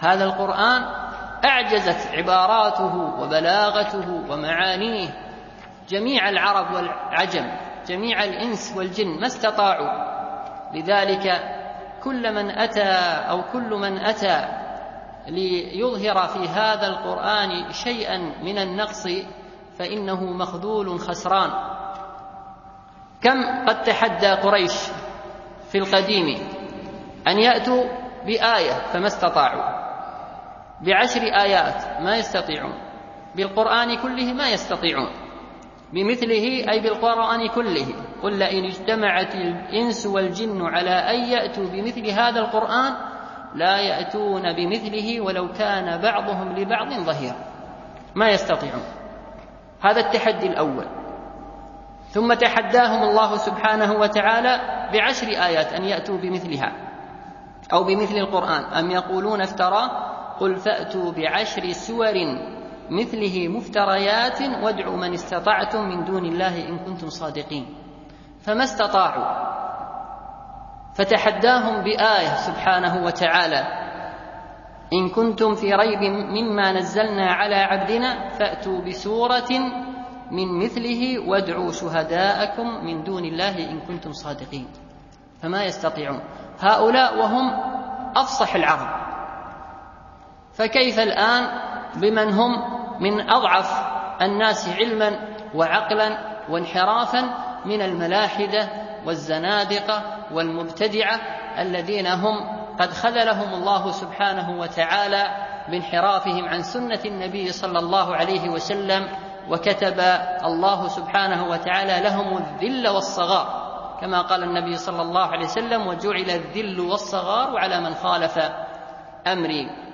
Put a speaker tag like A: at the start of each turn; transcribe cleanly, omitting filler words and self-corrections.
A: هذا القرآن أعجزت عباراته وبلاغته ومعانيه جميع العرب والعجم، جميع الإنس والجن، ما استطاعوا. لذلك كل من أتى ليظهر في هذا القرآن شيئا من النقص فإنه مخذول خسران. كم قد تحدى قريش في القديم أن يأتوا بآية فما استطاعوا، ب10 آيات ما يستطيعون، بالقرآن كله ما يستطيعون، بمثله أي بالقرآن كله. قل لئن اجتمعت الإنس والجن على أن يأتوا بمثل هذا القرآن لا يأتون بمثله ولو كان بعضهم لبعض ظهيرا، ما يستطيعون. هذا التحدي الأول. ثم تحداهم الله سبحانه وتعالى ب10 آيات أن يأتوا بمثلها أو بمثل القرآن. أم يقولون افتراه قل فأتوا ب10 سور مثله مفتريات وادعوا من استطعتم من دون الله إن كنتم صادقين، فما استطاعوا. فتحداهم بآية سبحانه وتعالى: إن كنتم في ريب مما نزلنا على عبدنا فأتوا بسورة من مثله وادعوا شهداءكم من دون الله إن كنتم صادقين، فما يستطيعون. هؤلاء وهم أفصح العرب، فكيف الآن بمن هم من أضعف الناس علما وعقلا وانحرافا من الملاحدة والزنادقة والمبتدعة الذين هم قد خذلهم الله سبحانه وتعالى بانحرافهم عن سنة النبي صلى الله عليه وسلم، وكتب الله سبحانه وتعالى لهم الذل والصغار كما قال النبي صلى الله عليه وسلم: وجعل الذل والصغار على من خالف أمري.